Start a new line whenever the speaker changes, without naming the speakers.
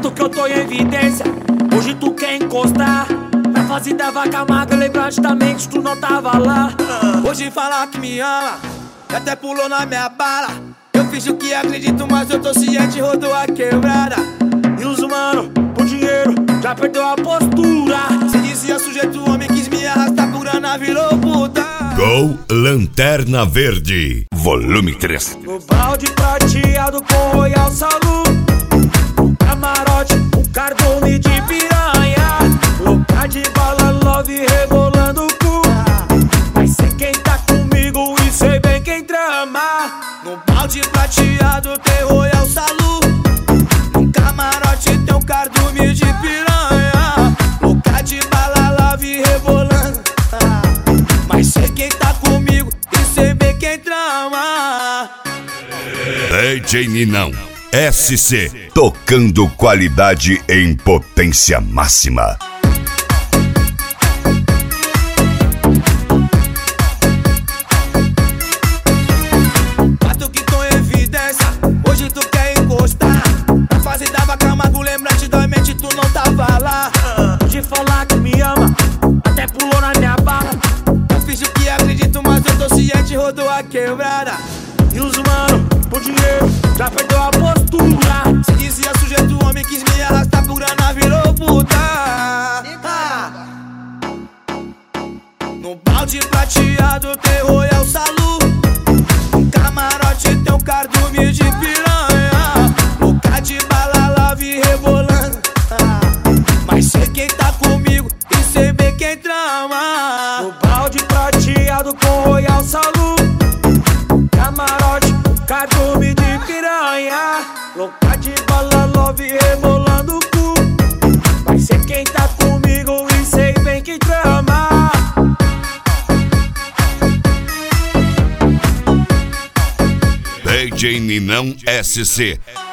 Fato que eu tô em evidência, hoje tu quer encostar. Na fase da vaca magra, lembrante da mente, tu não tava lá.
Hoje fala que me ama, e até pulou na minha bala. Eu fiz o que acredito, mas eu tô ciente, rodou a quebrada.
E os mano, por dinheiro, já perdeu a postura.
Se dizia sujeito, o homem quis me arrastar por grana, virou puta.
Gol Lanterna Verde, volume 3.
No balde prateado com Royal Salute, no camarote, um cardume de piranha. Louca de bala, love rebolando o cu. Mas sei quem tá comigo e sei bem quem trama.
No balde prateado tem Royal Salute, no camarote tem um cardume de piranha. Louca de bala, love rebolando, mas sei quem tá comigo e sei bem quem trama.
DJ Ninão SC, tocando qualidade em potência máxima.
Fato que tô em evidência, hoje tu quer encostar. Na fase da vaca magra, lembrante da mente, tu não tava lá.
De falar que me ama, até pulou na minha bala.
Eu fiz o que acredito, mas eu tô ciente, rodou a quebrada.
E os mano, por dinheiro, já perdeu a postura.
Se dizia sujeito, o homem quis me arrastar por grana, virou puta. No balde prateado tem Royal Salute, no camarote tem um cardume de piranha. Louca de bala, lave rebolando, mas sei quem tá comigo e sei bem quem trama.
No balde prateado com Royal Salute, camarote, cardume de piranha. Louca de bala, love rebolando o cu. Mas sei quem tá comigo e sei bem quem trama.
DJ Ninão SC.